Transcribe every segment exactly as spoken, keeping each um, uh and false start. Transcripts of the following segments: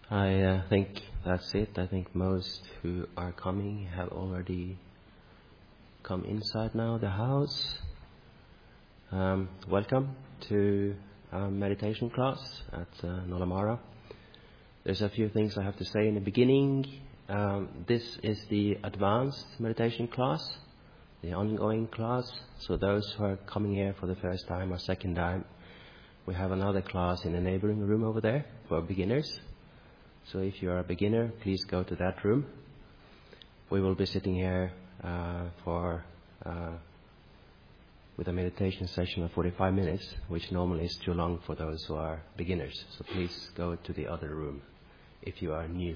I uh, think that's it. I think most who are coming have already come inside now, the house. Um, welcome to our meditation class at uh, Nolamara. There's a few things I have to say in the beginning. Um, this is the advanced meditation class, the ongoing class. So those who are coming here for the first time or second time, we have another class in the neighboring room over there for beginners. So if you are a beginner, please go to that room. We will be sitting here uh, for uh, with a meditation session of forty-five minutes, which normally is too long for those who are beginners. So please go to the other room if you are new.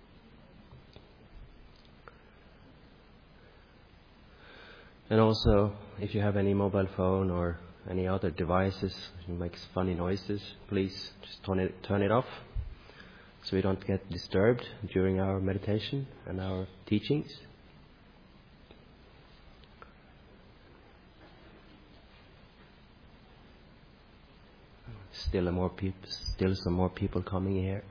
And also, if you have any mobile phone or any other devices that makes funny noises, please just turn it, turn it off, so we don't get disturbed during our meditation and our teachings. Still, more peop- still some more people coming here.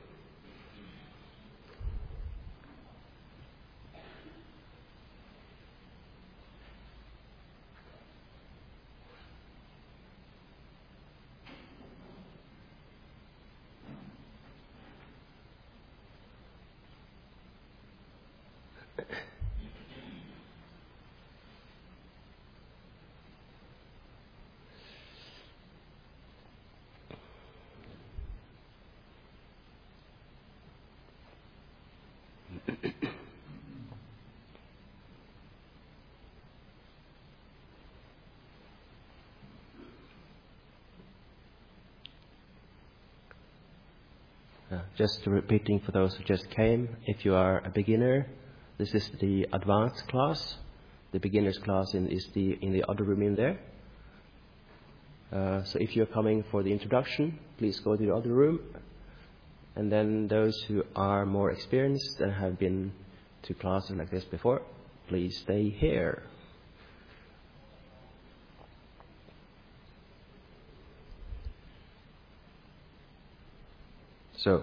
Uh, just repeating for those who just came, if you are a beginner, this is the advanced class. The beginner's class in, is the in the other room in there. Uh, so if you're coming for the introduction, please go to the other room. And then those who are more experienced and have been to classes like this before, please stay here. So,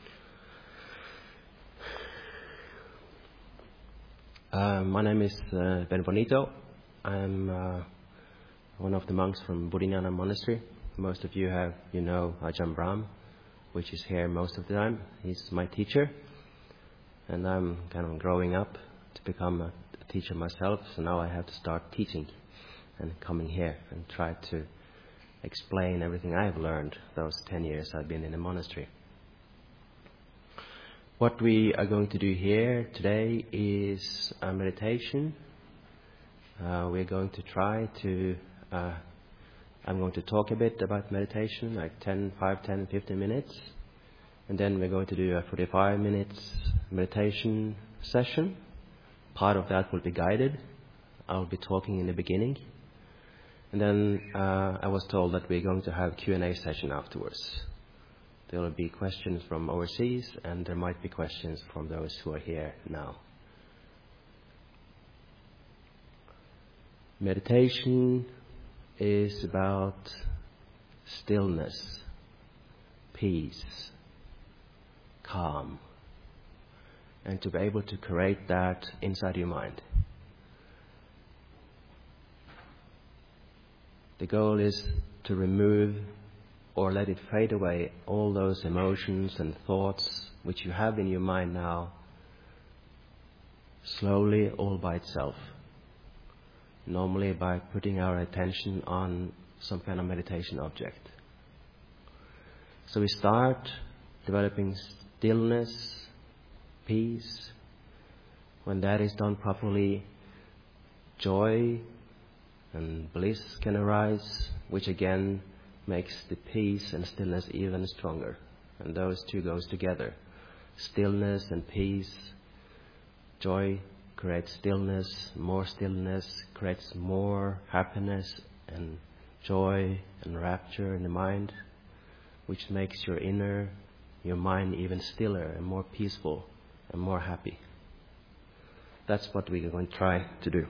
uh, my name is uh, Benvonito. I'm uh, one of the monks from Bodhinyana Monastery. Most of you have, you know, Ajahn Brahm, which is here most of the time. He's my teacher, and I'm kind of growing up to become a teacher myself. So now I have to start teaching and coming here and try to explain everything I've learned those ten years I've been in the monastery. What we are going to do here today is a meditation. Uh, we're going to try to, uh, I'm going to talk a bit about meditation, like ten, five, ten, fifteen minutes. And then we're going to do a forty-five minutes meditation session. Part of that will be guided. I'll be talking in the beginning. And then uh, I was told that we're going to have Q and A session afterwards. There will be questions from overseas, and there might be questions from those who are here now. Meditation is about stillness, peace, calm, and to be able to create that inside your mind. The goal is to remove or let it fade away all those emotions and thoughts which you have in your mind now, slowly, all by itself. Normally by putting our attention on some kind of meditation object. So we start developing stillness, peace. When that is done properly, joy and bliss can arise, which again makes the peace and stillness even stronger. And those two goes together. Stillness and peace. Joy creates stillness. More stillness creates more happiness and joy and rapture in the mind, which makes your inner, your mind even stiller and more peaceful and more happy. That's what we're going to try to do.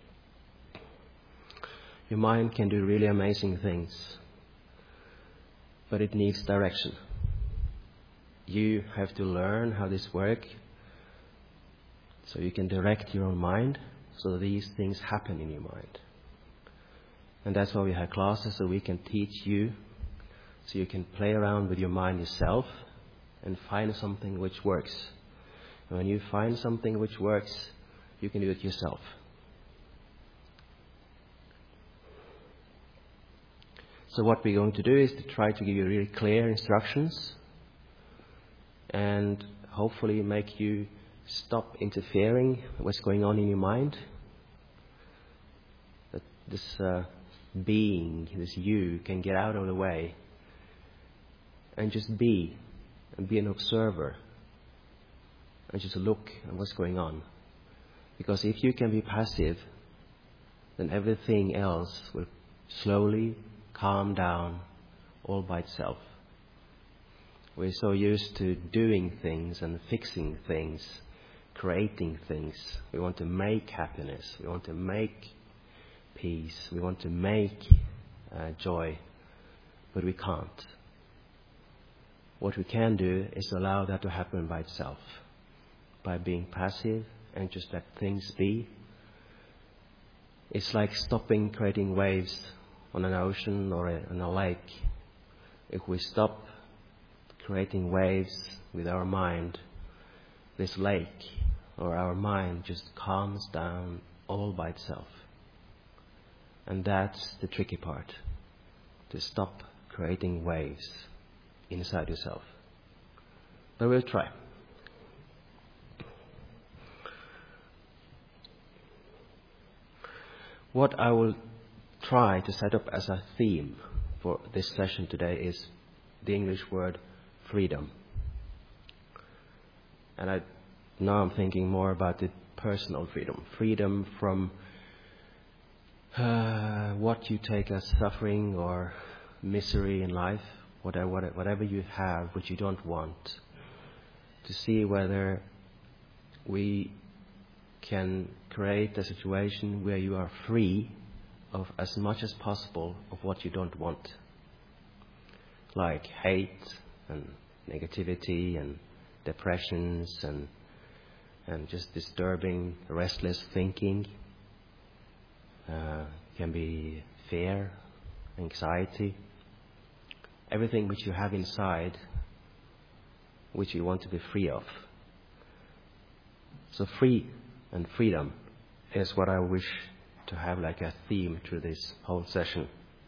Your mind can do really amazing things, but it needs direction. you have to learn how this works so you can direct your own mind so that these things happen in your mind. And that's why we have classes, so we can teach you, so you can play around with your mind yourself and find something which works. And when you find something which works, you can do it yourself. So what we're going to do is to try to give you really clear instructions and hopefully make you stop interfering with what's going on in your mind. That this uh, being, this you, can get out of the way and just be, and be an observer, and just look at what's going on. Because if you can be passive, then everything else will slowly calm down all by itself. We're so used to doing things and fixing things, creating things. We want to make happiness. We want to make peace. We want to make uh, joy. But we can't. What we can do is allow that to happen by itself. By being passive and just let things be. It's like stopping creating waves on an ocean or a, on a lake. If we stop creating waves with our mind, this lake or our mind just calms down all by itself. And that's the tricky part, to stop creating waves inside yourself. But we'll try. What I will try to set up as a theme for this session today is the English word freedom. And I, now I'm thinking more about the personal freedom. Freedom from uh, what you take as suffering or misery in life, whatever, whatever you have which you don't want. To see whether we can create a situation where you are free of as much as possible of what you don't want. Like hate and negativity and depressions and and just disturbing, restless thinking. Uh, can be fear, anxiety, everything which you have inside which you want to be free of. So free and freedom is what I wish to have like a theme through this whole session.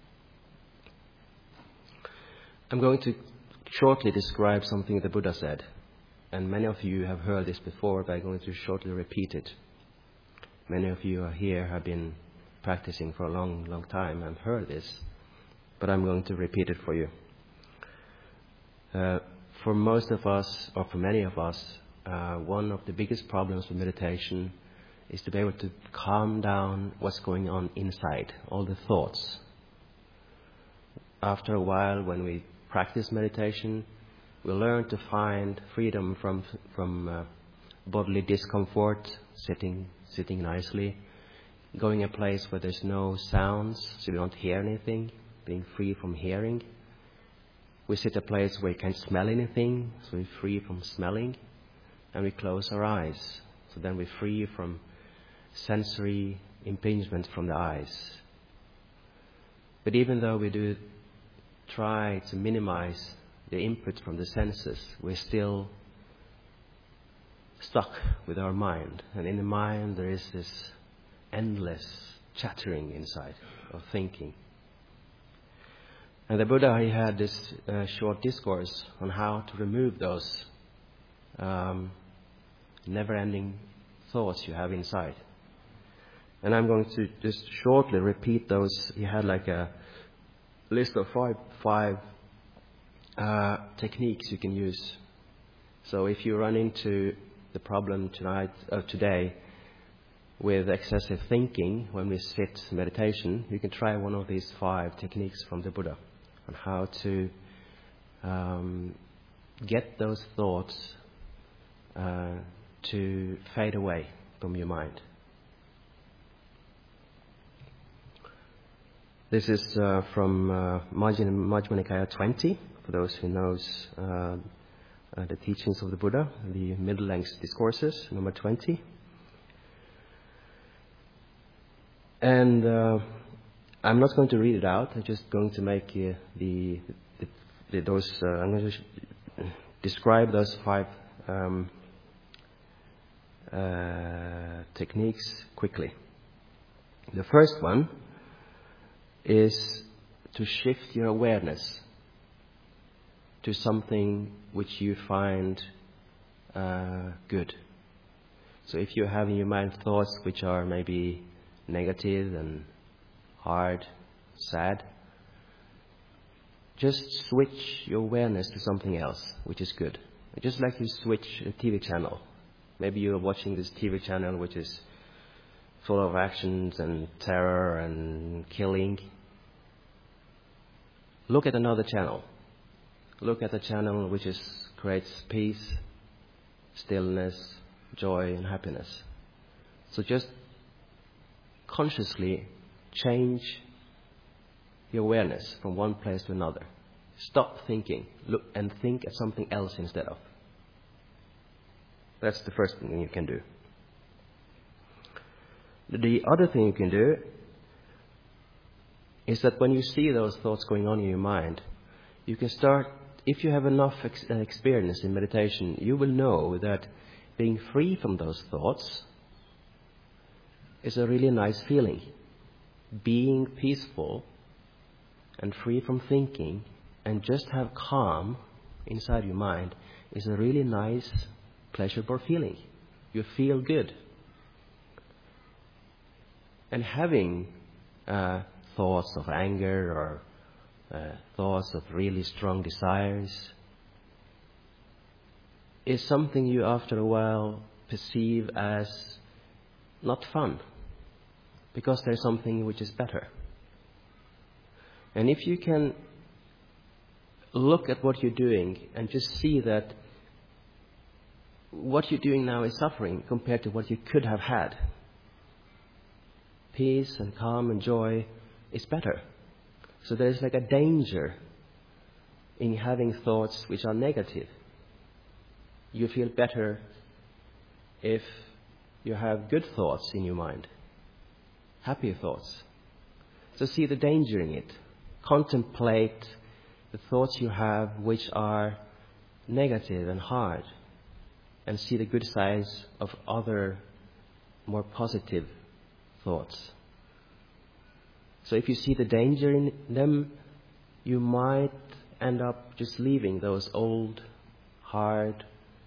I'm going to shortly describe something the Buddha said, and many of you have heard this before, but I'm going to shortly repeat it. Many of you are here have been practicing for a long, long time and heard this, but I'm going to repeat it for you. Uh, for most of us, or for many of us, uh, one of the biggest problems with meditation is to be able to calm down what's going on inside, all the thoughts. After a while, when we practice meditation, we learn to find freedom from from uh, bodily discomfort, sitting sitting nicely, going a place where there's no sounds, so we don't hear anything, being free from hearing. We sit a place where you can't smell anything, so we're free from smelling, and we close our eyes, so then we're free from sensory impingement from the eyes. But even though we do try to minimize the input from the senses, we're still stuck with our mind. And in the mind there is this endless chattering inside of thinking. And the Buddha, he had this uh, short discourse on how to remove those um, never-ending thoughts you have inside. And I'm going to just shortly repeat those. He had like a list of five, five uh, techniques you can use. So if you run into the problem tonight, uh, today, with excessive thinking when we sit meditation, you can try one of these five techniques from the Buddha on how to um, get those thoughts uh, to fade away from your mind. This is uh, from uh, Majjhima Nikaya twenty, for those who knows uh, uh, the teachings of the Buddha, the Middle-Length Discourses, number twenty. And uh, I'm not going to read it out. I'm just going to make uh, the, the, the those. Uh, I'm going to sh- describe those five um, uh, techniques quickly. The first one is to shift your awareness to something which you find uh, good. So if you have in your mind thoughts which are maybe negative and hard, sad, just switch your awareness to something else which is good. Just like you switch a T V channel. Maybe you're watching this T V channel which is full of actions and terror and killing. Look at another channel. Look at a channel which is, creates peace, stillness, joy, and happiness. So just consciously change your awareness from one place to another. Stop thinking, look and think at something else instead of. That's the first thing you can do. The other thing you can do is that when you see those thoughts going on in your mind, you can start, if you have enough ex- experience in meditation, you will know that being free from those thoughts is a really nice feeling. Being peaceful and free from thinking and just have calm inside your mind is a really nice, pleasurable feeling. You feel good. And having uh, thoughts of anger or uh, thoughts of really strong desires is something you after a while perceive as not fun, because there's something which is better. And if you can look at what you're doing and just see that what you're doing now is suffering compared to what you could have had, peace and calm and joy is better. So there's like a danger in having thoughts which are negative. You feel better if you have good thoughts in your mind, happy thoughts. So see the danger in it. Contemplate the thoughts you have which are negative and hard, and see the good sides of other more positive thoughts. So if you see the danger in them, you might end up just leaving those old, hard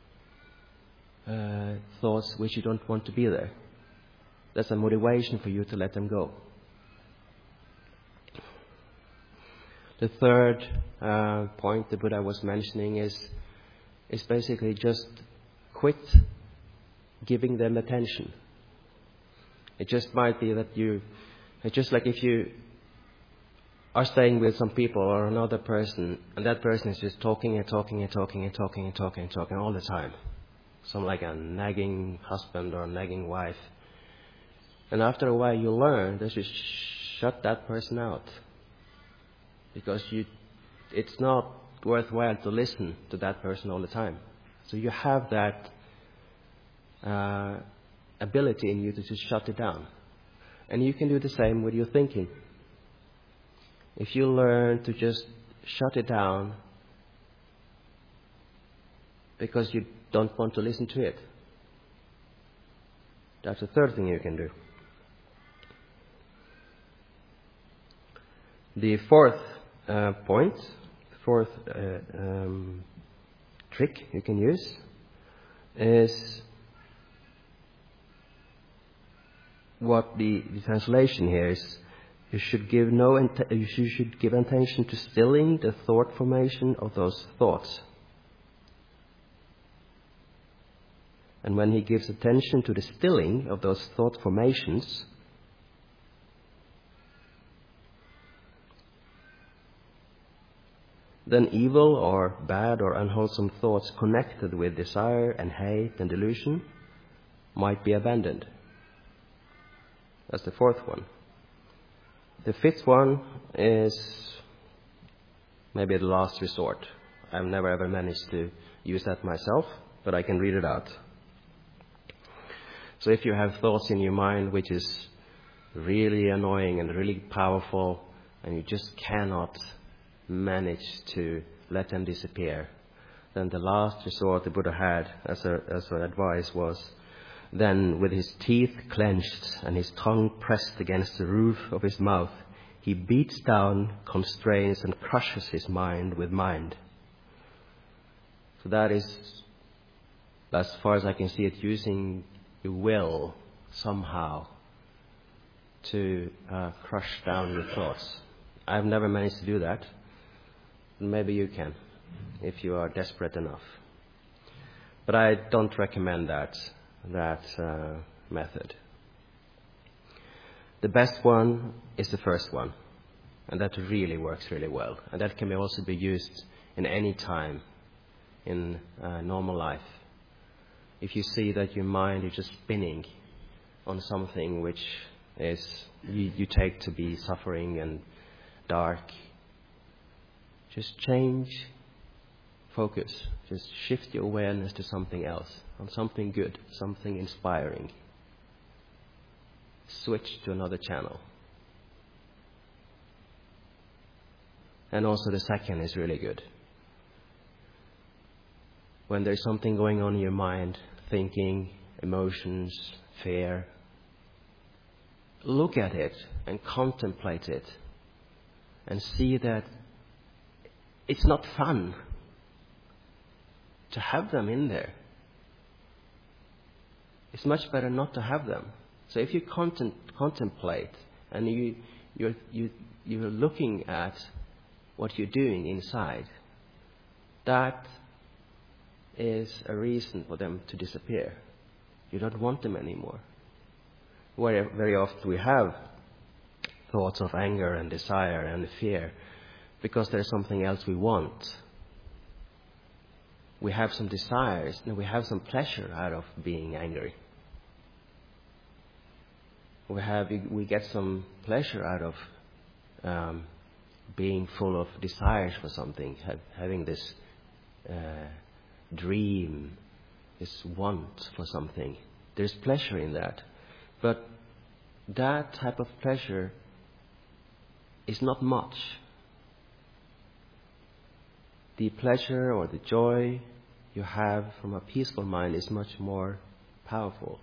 uh, thoughts which you don't want to be there. That's a motivation for you to let them go. The third uh, point the Buddha was mentioning is is basically just quit giving them attention. It just might be that you, it's just like if you are staying with some people or another person, and that person is just talking and talking and talking and talking and talking and talking all the time. Some like a nagging husband or a nagging wife. And after a while you learn that you shut that person out. Because you, it's not worthwhile to listen to that person all the time. So you have that uh, ability in you to just shut it down. And you can do the same with your thinking. If you learn to just shut it down because you don't want to listen to it, that's the third thing you can do. The fourth uh, point, fourth uh, um, trick you can use is what the, the translation here is. You should give no int- you should give attention to stilling the thought formation of those thoughts. And when he gives attention to the stilling of those thought formations, then evil or bad or unwholesome thoughts connected with desire and hate and delusion might be abandoned. That's the fourth one. The fifth one is maybe the last resort. I've never ever managed to use that myself, but I can read it out. So if you have thoughts in your mind which is really annoying and really powerful, and you just cannot manage to let them disappear, then the last resort the Buddha had as a, as an advice was, then with his teeth clenched and his tongue pressed against the roof of his mouth, he beats down, constrains, and crushes his mind with mind. So that is, as far as I can see it, using your will somehow to uh, crush down your thoughts. I've never managed to do that. Maybe you can, if you are desperate enough. But I don't recommend that, that uh, method. The best one is the first one, and that really works really well. And that can also be used in any time in uh, normal life. If you see that your mind is just spinning on something which is you, you take to be suffering and dark, just change focus. Just shift your awareness to something else, on something good, something inspiring. Switch to another channel. And also the second is really good. When there's something going on in your mind, thinking, emotions, fear, look at it and contemplate it and see that it's not fun to have them in there. It's much better not to have them. So if you contem- contemplate and you, you're, you, you're looking at what you're doing inside, that is a reason for them to disappear. You don't want them anymore. Very, very often we have thoughts of anger and desire and fear because there's something else we want. We have some desires and we have some pleasure out of being angry. We have we get some pleasure out of um, being full of desires for something, have, having this uh, dream, this want for something. There's pleasure in that. But that type of pleasure is not much. The pleasure or the joy you have from a peaceful mind is much more powerful.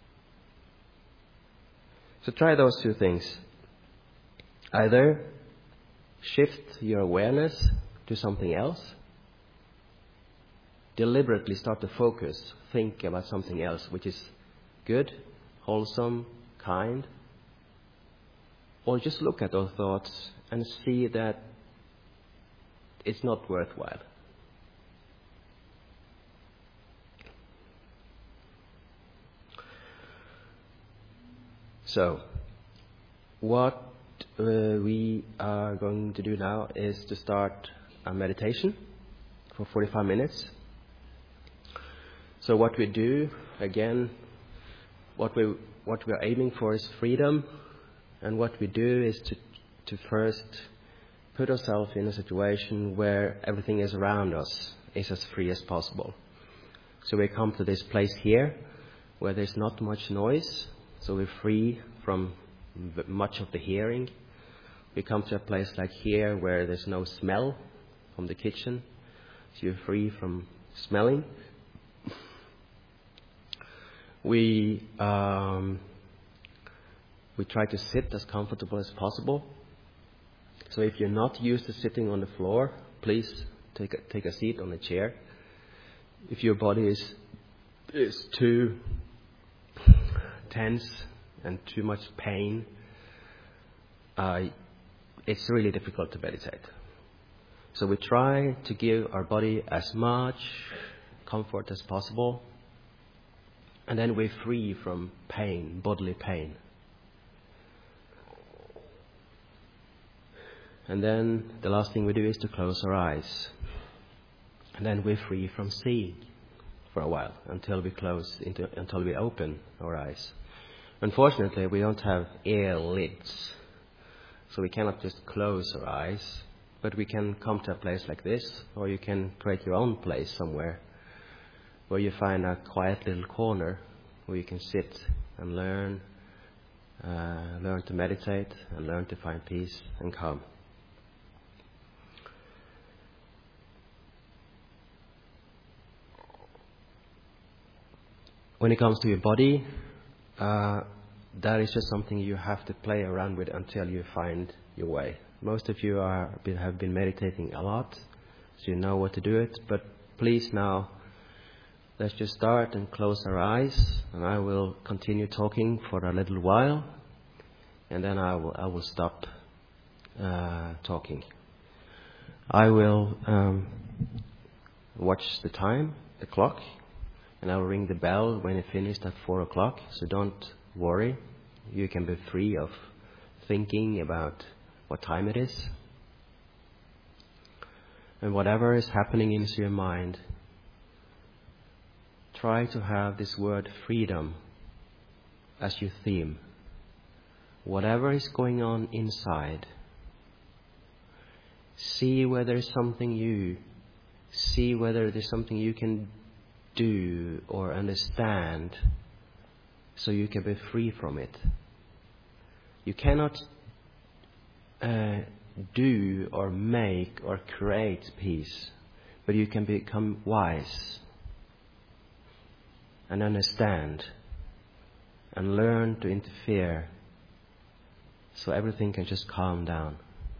So try those two things. Either shift your awareness to something else, deliberately start to focus, think about something else which is good, wholesome, kind, or just look at those thoughts and see that it's not worthwhile. So, what uh, we are going to do now is to start a meditation for forty-five minutes. So what we do, again, what we what we are aiming for is freedom, and what we do is to to first put ourselves in a situation where everything is around us is as free as possible. So we come to this place here where there's not much noise, so we're free from much of the hearing. We come to a place like here where there's no smell from the kitchen, so you're free from smelling. We um, we try to sit as comfortable as possible. So if you're not used to sitting on the floor, please take a, take a seat on a chair. If your body is is too tense and too much pain, uh, it's really difficult to meditate. So we try to give our body as much comfort as possible, and then we're free from pain, bodily pain. And then the last thing we do is to close our eyes. And then we're free from seeing for a while until we close into, until we open our eyes. Unfortunately, we don't have ear lids, so we cannot just close our eyes. But we can come to a place like this, or you can create your own place somewhere where you find a quiet little corner where you can sit and learn, uh, learn to meditate and learn to find peace and calm. When it comes to your body, uh, that is just something you have to play around with until you find your way. Most of you are have been meditating a lot, so you know what to do it. But please now, let's just start and close our eyes, and I will continue talking for a little while, and then I will I will stop uh, talking. I will um, watch the time, the clock, and I will ring the bell when it finished at four o'clock. So don't worry, you can be free of thinking about what time it is. And whatever is happening into your mind, try to have this word freedom as your theme. Whatever is going on inside, see whether there's something you, see whether there's something you can do or understand so you can be free from it. You cannot uh, do or make or create peace, but you can become wise and understand and learn to interfere so everything can just calm down.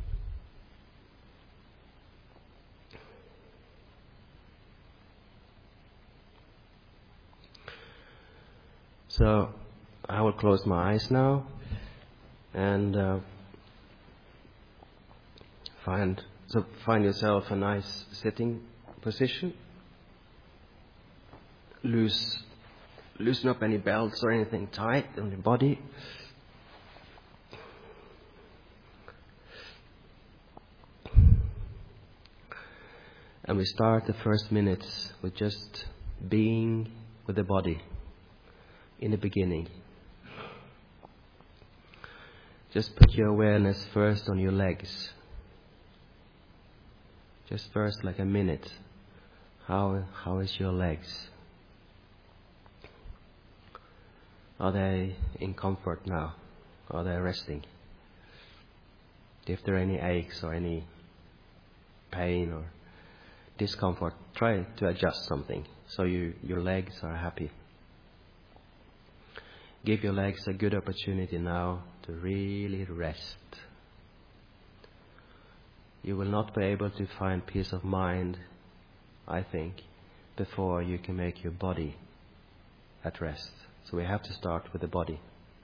So I will close my eyes now and uh, find so find yourself a nice sitting position. Loose, loosen up any belts or anything tight on your body. And we start the first minutes with just being with the body in the beginning. Just put your awareness first on your legs. Just first like a minute. How how is your legs? Are they in comfort now? Are they resting? If there are any aches or any pain or discomfort, try to adjust something so you, your legs are happy. Give your legs a good opportunity now to really rest. You will not be able to find peace of mind, I think, before you can make your body at rest. So we have to start with the body.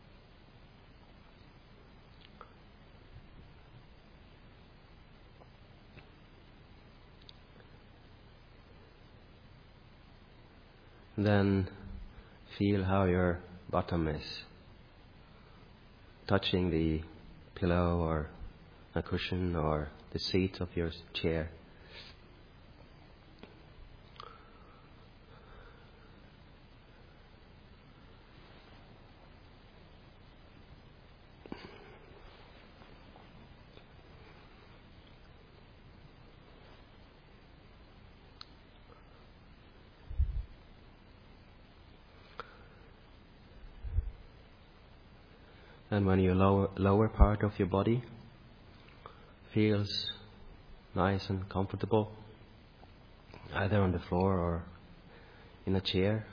Then feel how your bottom is touching the pillow or a cushion or the seat of your chair. And when your lower, lower part of your body feels nice and comfortable, either on the floor or in a chair,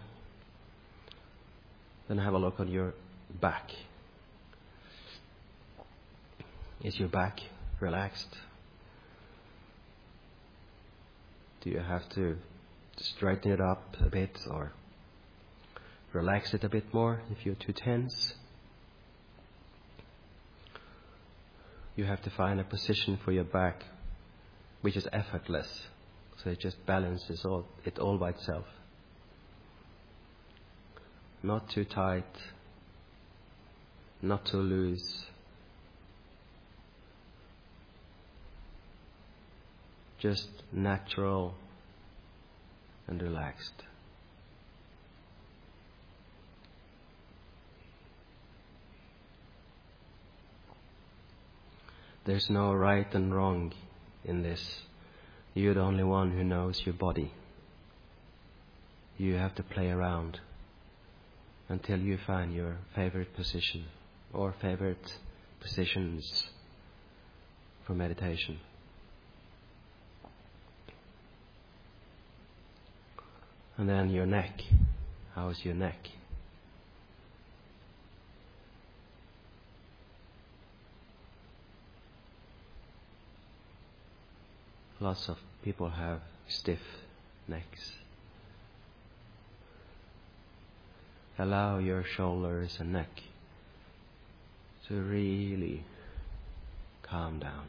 then have a look on your back. Is your back relaxed? Do you have to straighten it up a bit or relax it a bit more if you're too tense? You have to find a position for your back which is effortless, so it just balances all, it all by itself. Not too tight, not too loose. Just natural and relaxed. There's no right and wrong in this. You're the only one who knows your body. You have to play around until you find your favorite position or favorite positions for meditation. And then your neck. How is your neck? Lots of people have stiff necks. Allow your shoulders and neck to really calm down.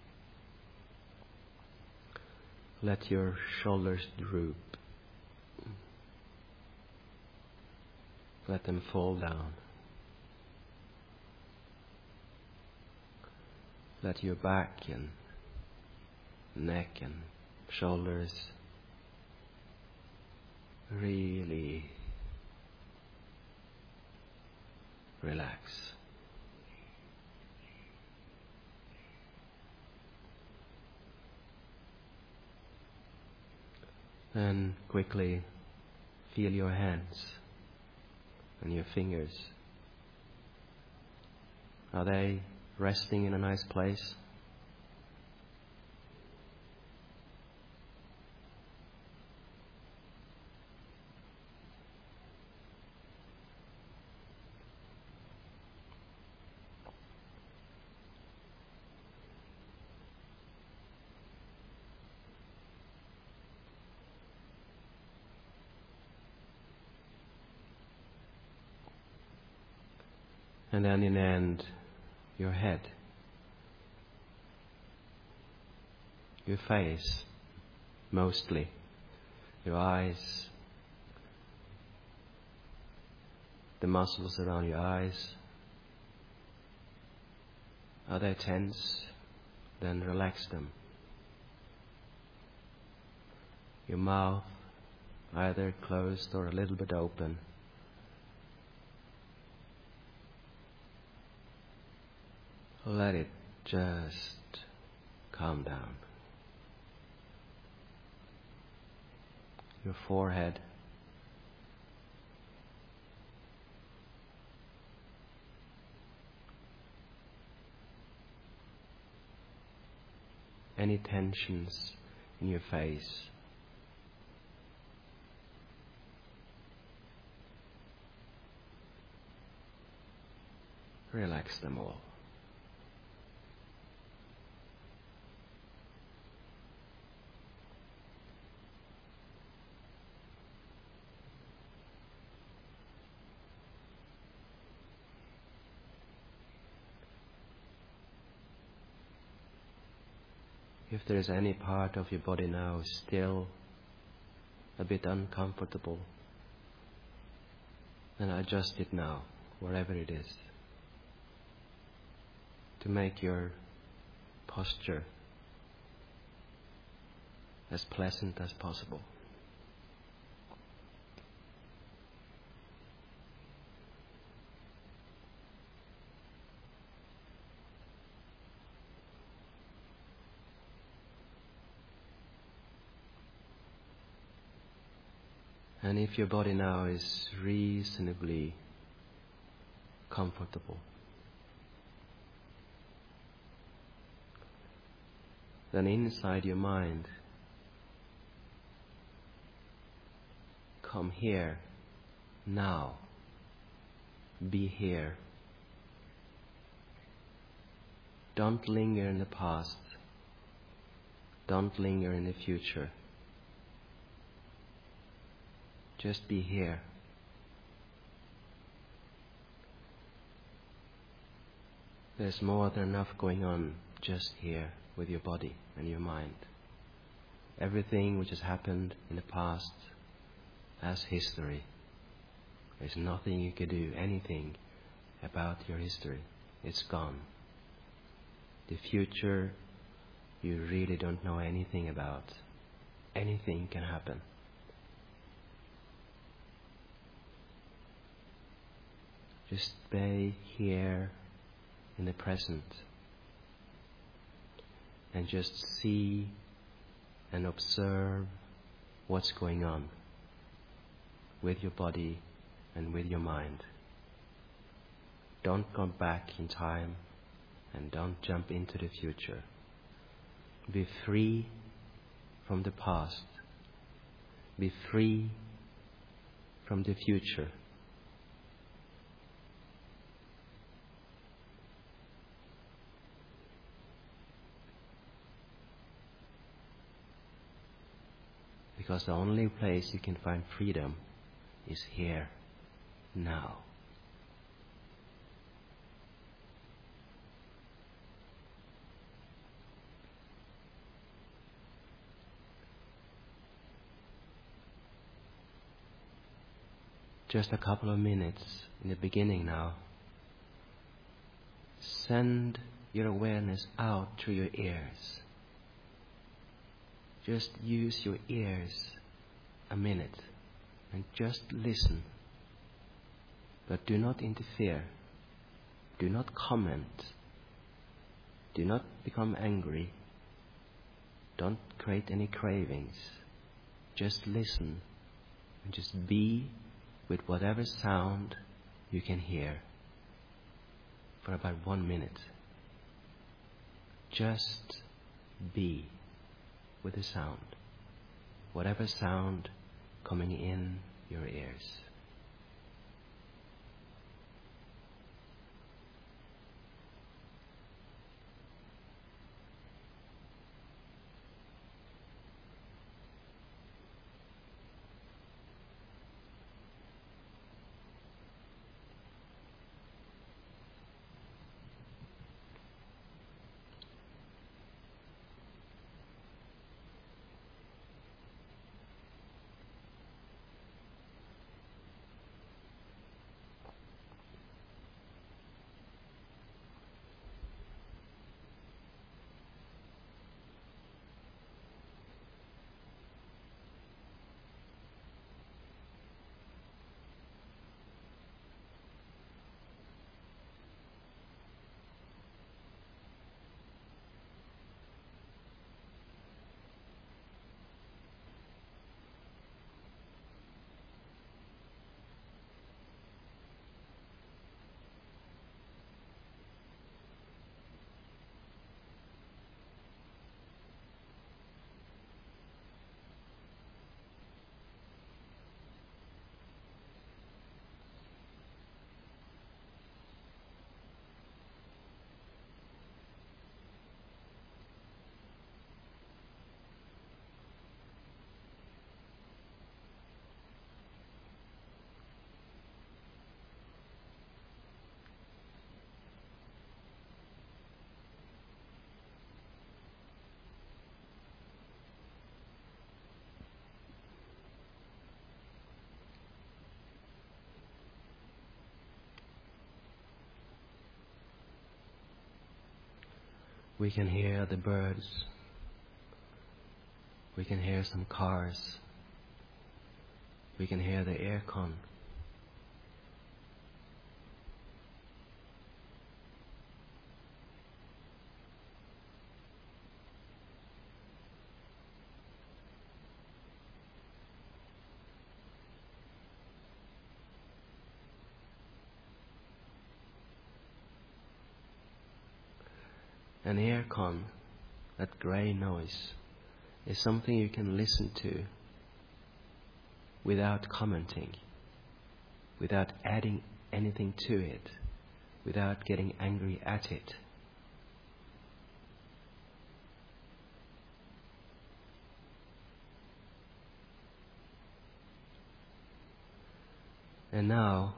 Let your shoulders droop. Let them fall down. Let your back and neck and shoulders really relax. Then quickly feel your hands and your fingers. Are they resting in a nice place? And then in the end, your head, your face, mostly, your eyes, the muscles around your eyes. Are they tense? Then relax them. Your mouth, either closed or a little bit open. Let it just calm down. Your forehead. Any tensions in your face. Relax them all. If there is any part of your body now still a bit uncomfortable, then adjust it now, wherever it is, to make your posture as pleasant as possible. And if your body now is reasonably comfortable, then inside your mind, come here, now, be here. Don't linger in the past. Don't linger in the future. Just be here. There's more than enough going on just here with your body and your mind. Everything which has happened in the past as history. There's nothing you can do, anything about your history. It's gone. The future you really don't know anything about. Anything can happen. Just stay here in the present. and just see and observe what's going on with your body and with your mind. Don't go back in time and don't jump into the future. Be free from the past. Be free from the future. Because the only place you can find freedom is here, now. Just a couple of minutes in the beginning now. Send your awareness out through your ears. Just use your ears a minute and just listen. But do not interfere. Do not comment. Do not become angry. Don't create any cravings. Just listen and just be with whatever sound you can hear for about one minute. Just be with the sound, whatever sound coming in your ears. We can hear the birds. We can hear some cars. We can hear the aircon. An aircon, that grey noise, is something you can listen to without commenting, without adding anything to it, without getting angry at it. And now,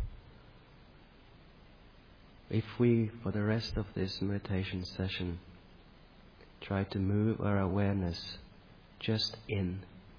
if we, for the rest of this meditation session, try to move our awareness just in,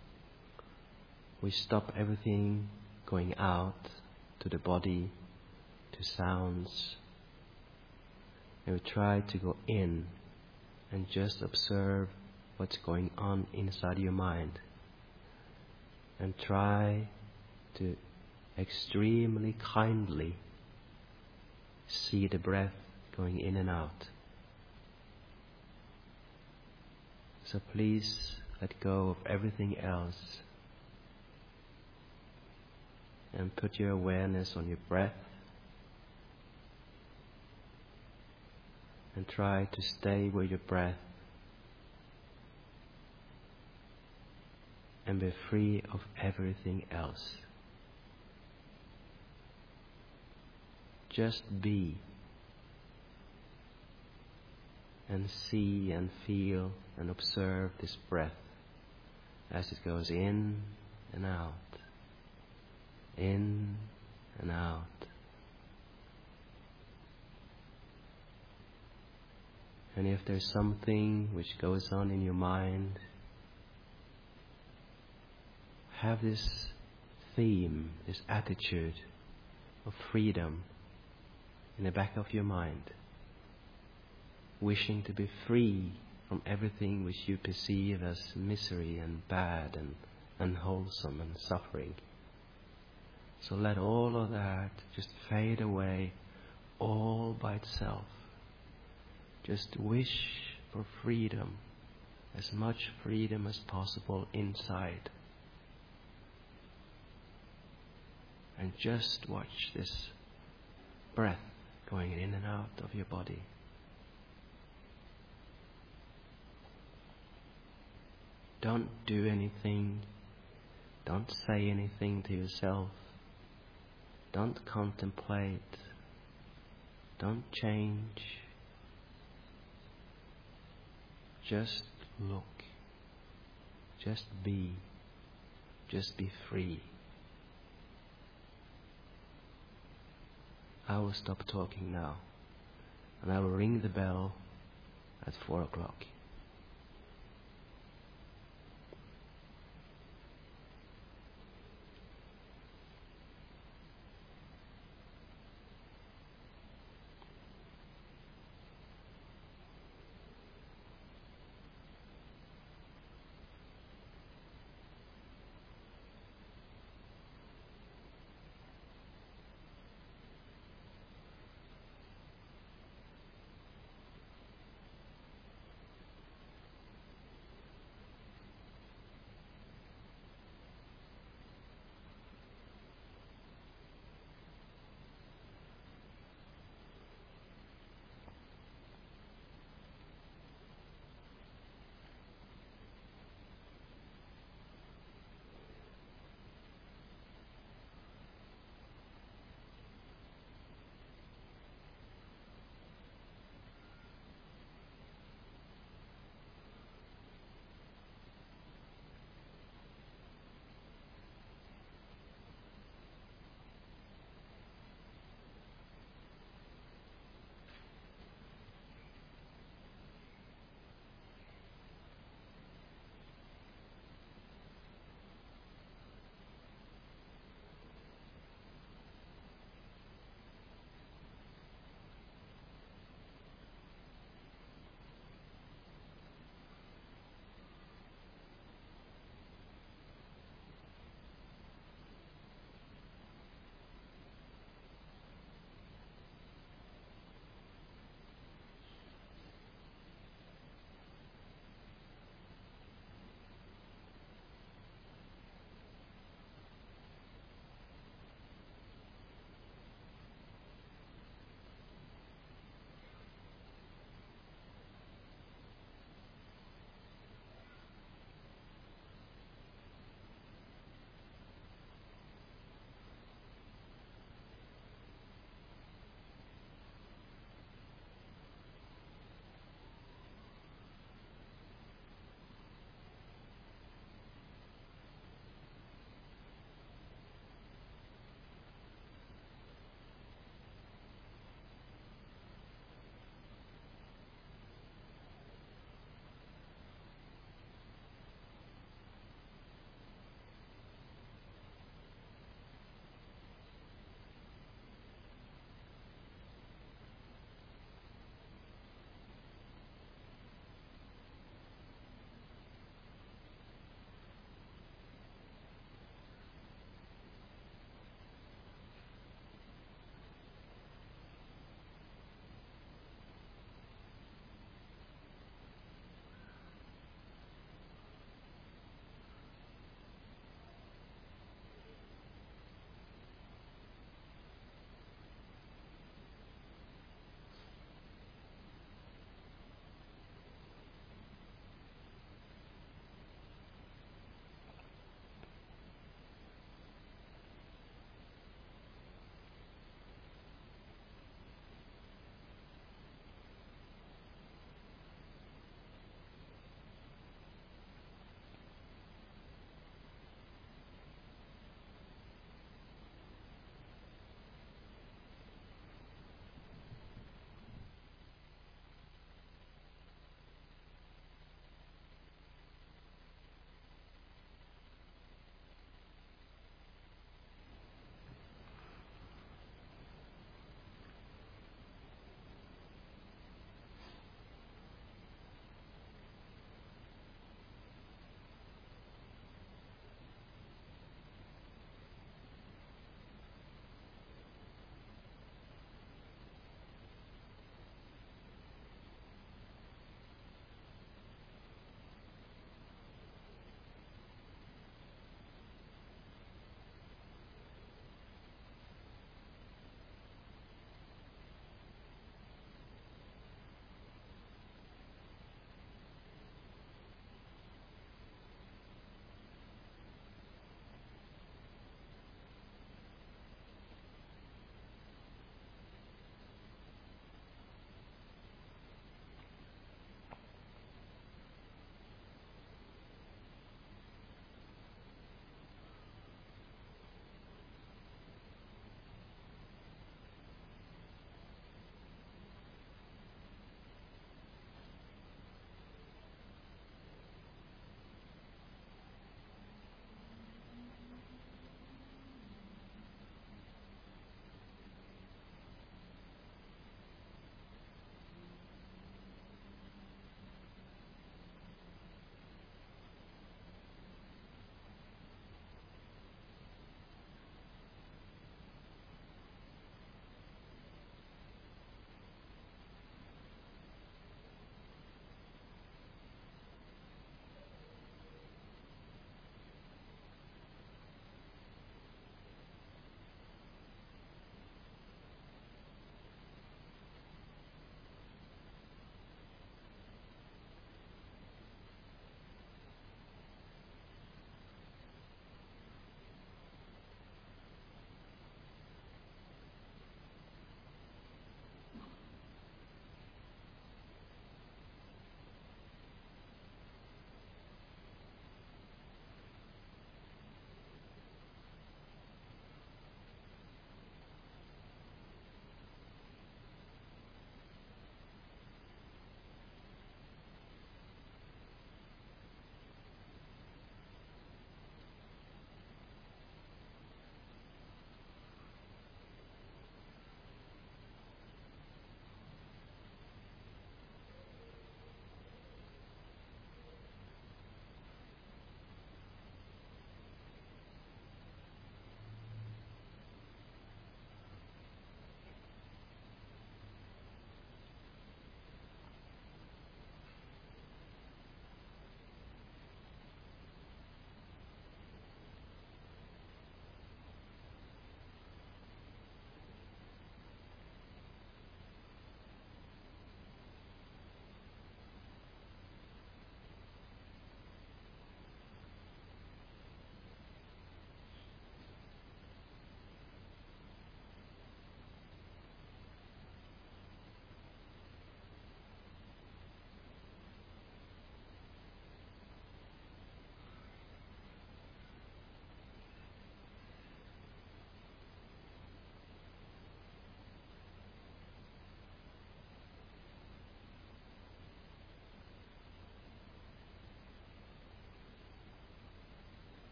we stop everything going out to the body, to sounds, and we try to go in and just observe what's going on inside your mind, and try to extremely kindly see the breath going in and out. So please let go of everything else and put your awareness on your breath and try to stay with your breath and be free of everything else. Just be and see and feel and observe this breath as it goes in and out, in and out. And if there's something which goes on in your mind, have this theme, this attitude of freedom in the back of your mind, wishing to be free from everything which you perceive as misery and bad and unwholesome and suffering. So let all of that just fade away all by itself. Just wish for freedom, as much freedom as possible inside. And just watch this breath going in and out of your body. Don't do anything. Don't say anything to yourself. Don't contemplate. Don't change. Just look. Just be. Just be free. I will stop talking now, and I will ring the bell at four o'clock.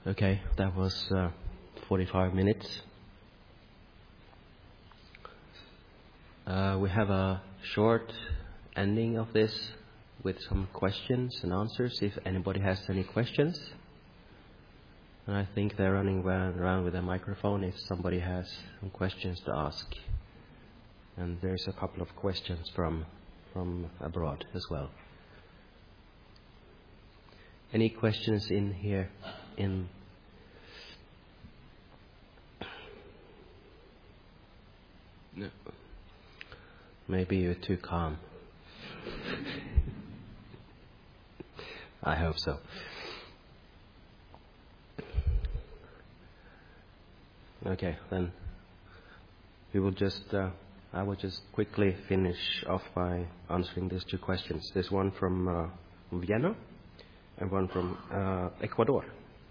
Okay, that was uh, forty-five minutes. Uh, we have a short ending of this with some questions and answers, if anybody has any questions. And I think they're running around with a microphone if somebody has some questions to ask. And there's a couple of questions from from abroad as well. Any questions in here? In no. Maybe you're too calm. I hope so. Okay, then we will just, uh, I will just quickly finish off by answering these two questions. There's one from uh, Vienna and one from uh, Ecuador.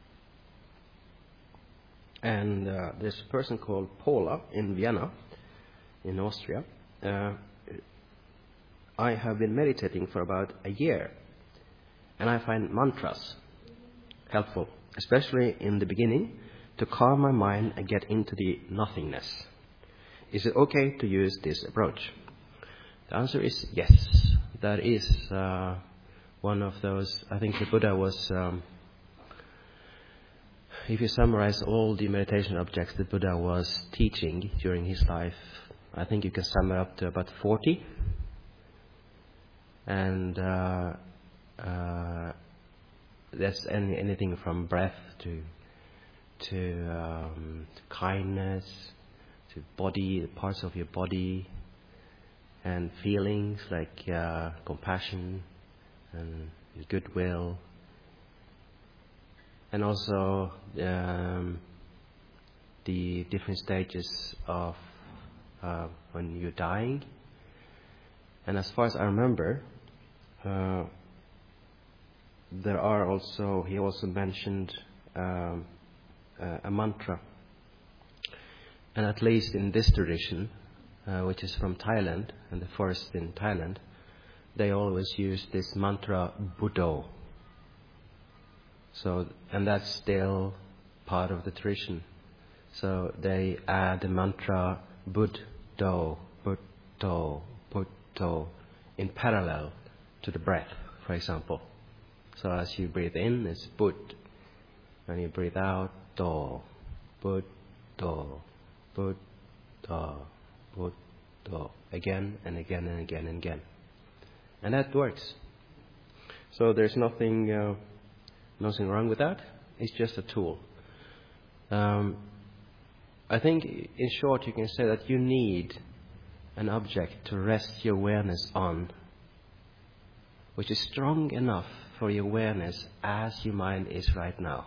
And uh, there's a person called Paula in Vienna, in Austria. Uh, I have been meditating for about a year, and I find mantras helpful, especially in the beginning, to calm my mind and get into the nothingness. Is it okay to use this approach? The answer is yes. That is uh, one of those, I think the Buddha was, um, if you summarize all the meditation objects the Buddha was teaching during his life, I think you can sum it up to about forty. And uh, uh, that's any, anything from breath to to, um, to kindness, to body, parts of your body, and feelings like uh, compassion and goodwill, and also um, the different stages of uh, when you're dying. And as far as I remember, uh, there are also, he also mentioned um, uh, a mantra. And at least in this tradition, uh, which is from Thailand, and the forest in Thailand, they always use this mantra Buddho. So, and that's still part of the tradition. So they add the mantra Buddho, Buddho, Buddho in parallel to the breath, for example. So as you breathe in, it's Bud, and you breathe out, Do, Buddho, Buddha, Buddha, again and again and again and again. And that works. So there's nothing uh, nothing wrong with that. It's just a tool. Um, I think, in short, you can say that you need an object to rest your awareness on, which is strong enough for your awareness as your mind is right now.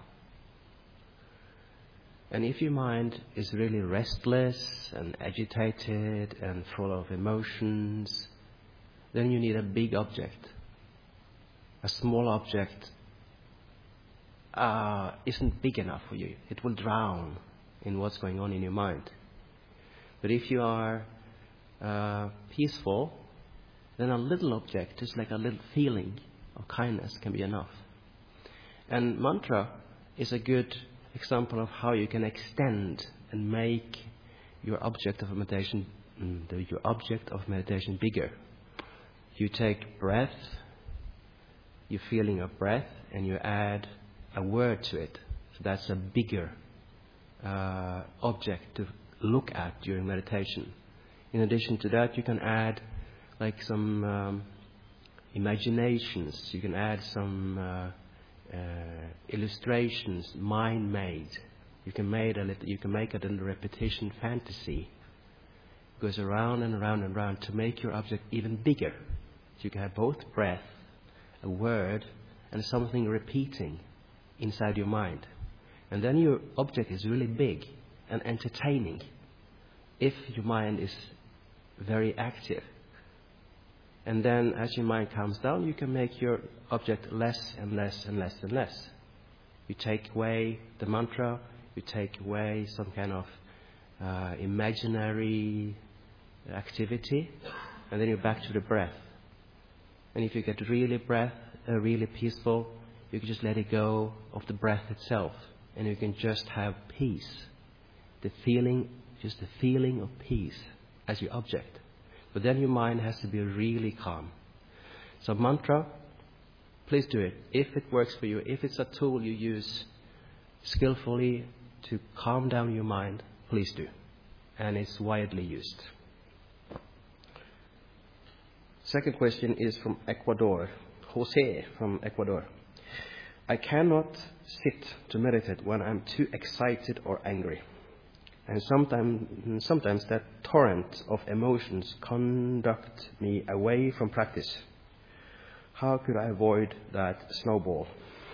And if your mind is really restless and agitated and full of emotions, then you need a big object. A small object uh, isn't big enough for you. It will drown in what's going on in your mind. But if you are uh, peaceful, then a little object, just like a little feeling of kindness, can be enough. And mantra is a good example of how you can extend and make your object of meditation, your object of meditation bigger. You take breath, your feeling of breath, and you add a word to it. So that's a bigger uh, object to look at during meditation. In addition to that, you can add like some um, imaginations. You can add some uh, uh, illustrations, mind-made. You can make a little, you can make a little repetition fantasy. It goes around and around and around to make your object even bigger. So you can have both breath, a word, and something repeating inside your mind. And then your object is really big and entertaining if your mind is very active. And then as your mind calms down, you can make your object less and less and less and less. You take away the mantra, you take away some kind of uh, imaginary activity, and then you're back to the breath. And if you get really breath, uh, really peaceful, you can just let it go of the breath itself. and you can just have peace. The feeling, just the feeling of peace as your object. But then your mind has to be really calm. So mantra, please do it. If it works for you, if it's a tool you use skillfully to calm down your mind, please do. And it's widely used. Second question is from Ecuador. Jose from Ecuador. I cannot sit to meditate when I'm too excited or angry. And sometimes, sometimes that torrent of emotions conduct me away from practice. How could I avoid that snowball?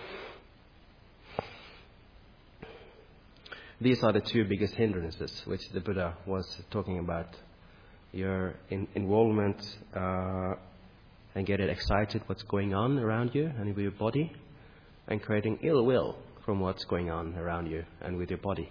These are the two biggest hindrances which the Buddha was talking about. Your in, involvement uh, and getting excited what's going on around you and with your body, and creating ill will from what's going on around you and with your body.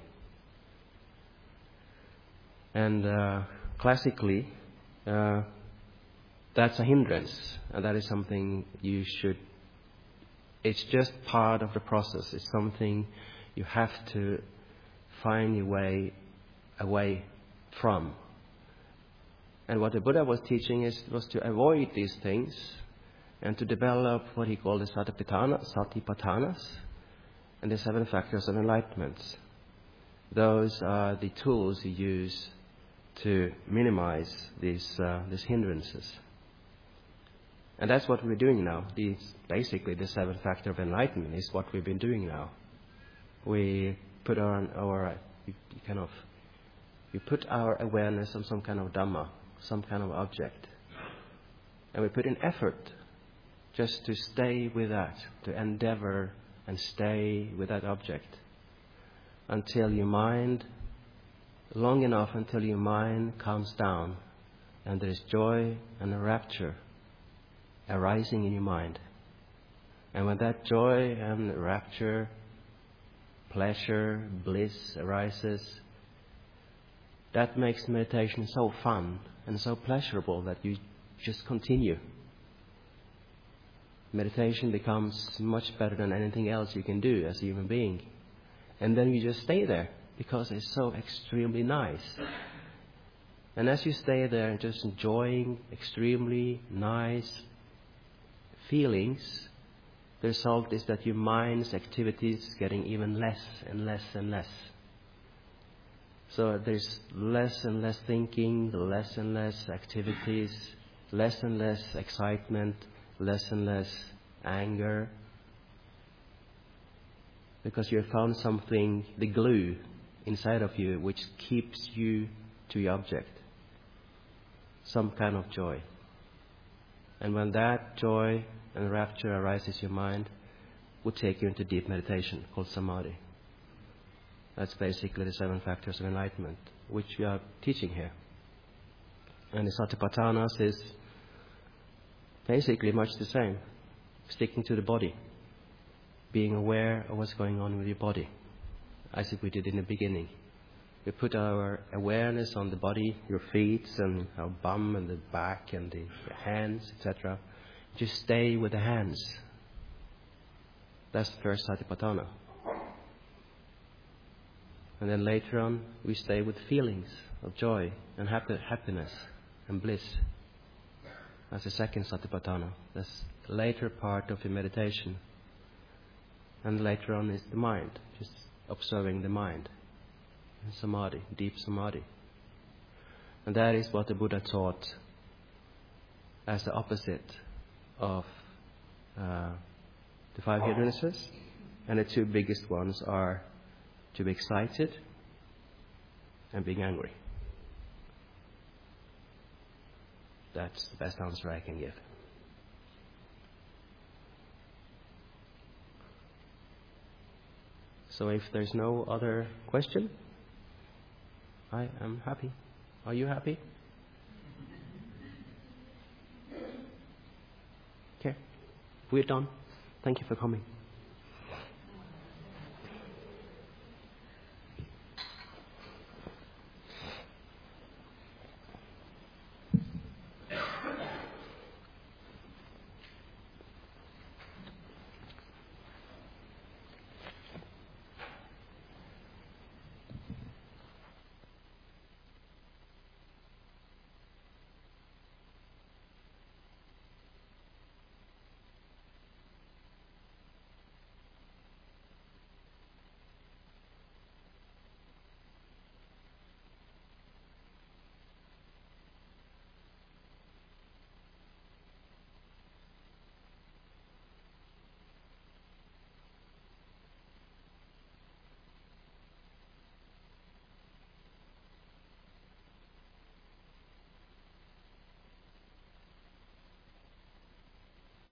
And uh, classically, uh, that's a hindrance, and that is something you should, it's just part of the process. It's something you have to find your way away from. And what the Buddha was teaching is was to avoid these things and to develop what he called the satipatthana, satipatthanas, and the seven factors of enlightenment. Those are the tools you use to minimize these uh, these hindrances. And that's what we're doing now. These, basically, the seven factor of enlightenment is what we've been doing now. We put our, our you, you kind of, you put our awareness on some kind of Dhamma, some kind of object. And we put in effort just to stay with that, to endeavor and stay with that object until your mind, long enough until your mind calms down and there is joy and a rapture arising in your mind. And when that joy and rapture, pleasure, bliss arises, that makes meditation so fun and so pleasurable that you just continue. Meditation becomes much better than anything else you can do as a human being. And then you just stay there because it's so extremely nice. And as you stay there just enjoying extremely nice feelings, the result is that your mind's activity is getting even less and less and less. So there's less and less thinking, less and less activities, less and less excitement, less and less anger. Because you have found something, the glue inside of you, which keeps you to your object. Some kind of joy. And when that joy and rapture arises in your mind, would take you into deep meditation called samadhi. That's basically the seven factors of enlightenment, which we are teaching here. And the satipatthanas is basically much the same. Sticking to the body. Being aware of what's going on with your body. As we did in the beginning. We put our awareness on the body, your feet and our bum and the back and the hands, et cetera. Just stay with the hands. That's the first satipatthana. And then later on, we stay with feelings of joy and happy, happiness and bliss. That's the second satipatthana. That's the later part of the meditation. And later on is the mind, just observing the mind. And samadhi, deep samadhi. And that is what the Buddha taught as the opposite of uh, the five hindrances. And the two biggest ones are to be excited and being angry. That's the best answer I can give. So if there's no other question, I am happy. Are you happy? Okay. We're done. Thank you for coming.